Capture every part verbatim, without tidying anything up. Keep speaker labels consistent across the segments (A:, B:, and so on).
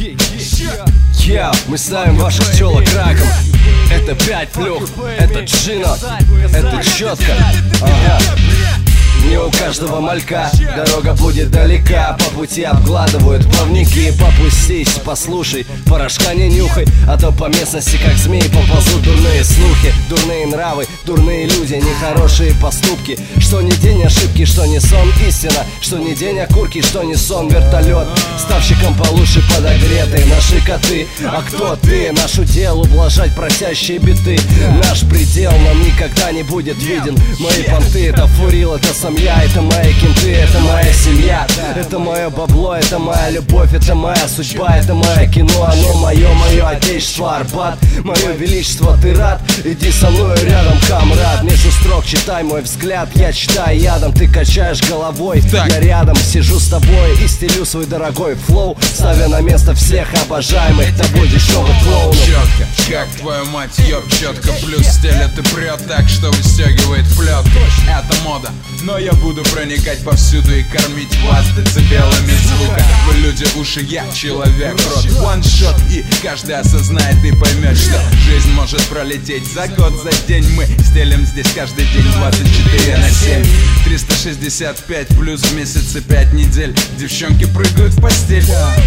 A: Я, мы ставим ваших телок раком. Это пять плюх, это Джино, это четко. Ага. Не у каждого малька дорога будет далека. По пути обгладывают плавники. Попустись, послушай, порошка не нюхай, а то по местности, как змеи, поползут дурные слухи. Дурные нравы, дурные люди, нехорошие поступки. Что не день ошибки, что не сон истина, что не день окурки, что не сон вертолет. Ставщиком получше подогретые наши коты. А кто ты? Наш удел ублажать просящие биты. Наш предел нам никогда не будет виден. Мои понты, это фурил, это сам я, это мои кенты, это моя семья. Это мое бабло, это моя любовь, это моя судьба, это мое кино, оно мое, мое отечество, Арбат. Мое величество, ты рад? Иди со мной рядом, камрад. Между строк читай мой взгляд, я читаю ядом, ты качаешь головой. Так. Я рядом сижу с тобой и стелю свой дорогой флоу, ставя на место всех обожаемых тобой дешевых клоунов.
B: Четко, как твою мать, ёб, четко. Плюс стелет и прет так, что выстегивает плетку. Это мода, но я буду проникать повсюду и кормить вас децибелами звука. Вы люди, уши, я человек, рот. One shot, и каждый осознает и поймет, что жизнь может пролететь за год, за день. Мы стелим здесь каждый день двадцать четыре на семь. Триста шестьдесят пять плюс в месяц и пять недель. Девчонки прыгают в постель.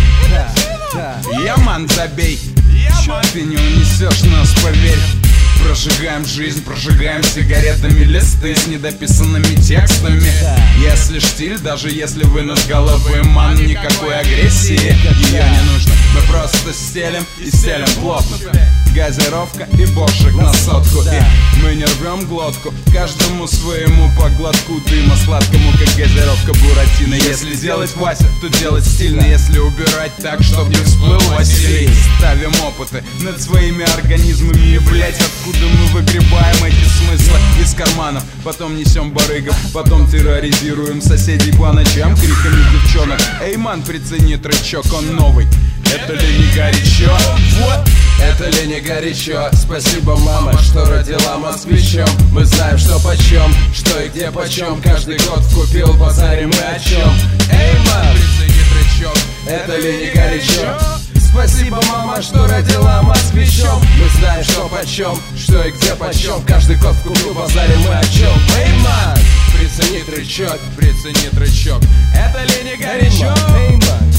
B: Я ман, забей, ты не унесешь нас, поверь. Прожигаем жизнь, прожигаем сигаретами листы с недописанными текстами. Если штиль, даже если вынут головы, ман, никакой агрессии ее не нужно. Мы просто стелим и стелим плотно. Газировка и бошек на сотку. И мы не рвем глотку, каждому своему по глотку дыма сладкому, как газировка Буратино. Если делать Вася, то делать стильно. Если убирать так, чтоб не всплыл Василий. Ставим опыты над своими организмами. И, блять, откуда мы выгребаем эти смыслы из карманов. Потом несем барыгов, потом терроризируем соседей по ночам криками девчонок. Эй, ман, прицени тречок, он новый. Это ли не горячо? Вот!
A: Это ли не горячо? Спасибо, мама, что родила москвичом. Мы знаем, что почем, что и где почем. Каждый год вкупил в базаре мы о чем. Эй, мам,
B: прицени тречок.
A: Это ли не горячо? Спасибо, мама, что родила москвичом. Мы знаем, что почем, что и где почем. Каждый год вкупил в базаре мы о чем. Эй, мам, прицени тречок,
B: прицени тречок.
A: Это ли не горячо? Эй, мам.